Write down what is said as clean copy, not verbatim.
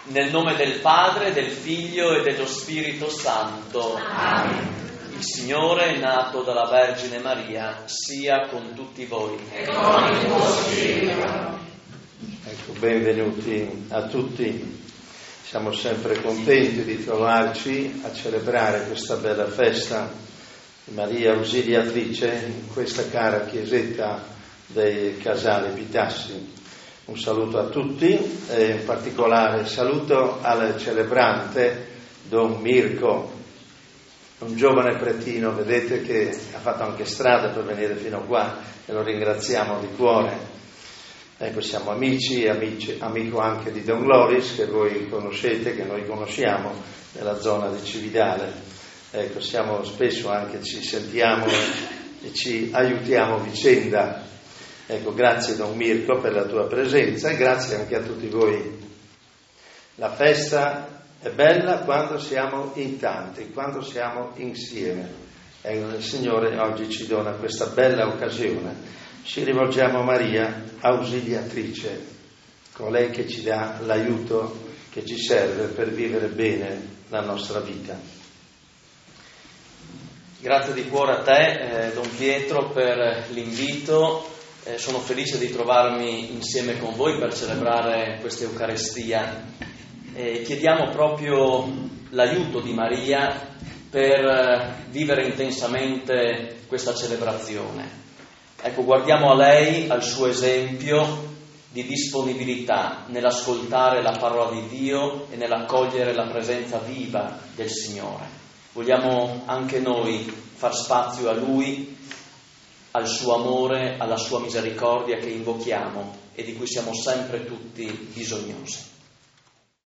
Nel nome del Padre, del Figlio e dello Spirito Santo. Amen. Il Signore, nato dalla Vergine Maria, sia con tutti voi. E con il tuo spirito. Ecco, benvenuti a tutti. Siamo sempre contenti di trovarci a celebrare questa bella festa di Maria Ausiliatrice in questa cara chiesetta dei Casali Pitassi. Un saluto a tutti e in particolare saluto al celebrante Don Mirko, un giovane pretino, vedete, che ha fatto anche strada per venire fino qua e lo ringraziamo di cuore. Ecco, siamo amici, amico anche di Don Loris, che voi conoscete, che noi conosciamo, nella zona di Cividale. Ecco, spesso anche ci sentiamo e ci aiutiamo vicenda. Ecco, grazie Don Mirko per la tua presenza e grazie anche a tutti voi. La festa è bella quando siamo in tanti, quando siamo insieme. E il Signore oggi ci dona questa bella occasione. Ci rivolgiamo a Maria Ausiliatrice, colei che ci dà l'aiuto che ci serve per vivere bene la nostra vita. Grazie di cuore a te, Don Pietro, per l'invito. Sono felice di trovarmi insieme con voi per celebrare questa Eucaristia. Chiediamo proprio l'aiuto di Maria per vivere intensamente questa celebrazione. Ecco, guardiamo a lei, al suo esempio di disponibilità nell'ascoltare la parola di Dio e nell'accogliere la presenza viva del Signore. Vogliamo anche noi far spazio a Lui, al suo amore, alla sua misericordia che invochiamo e di cui siamo sempre tutti bisognosi.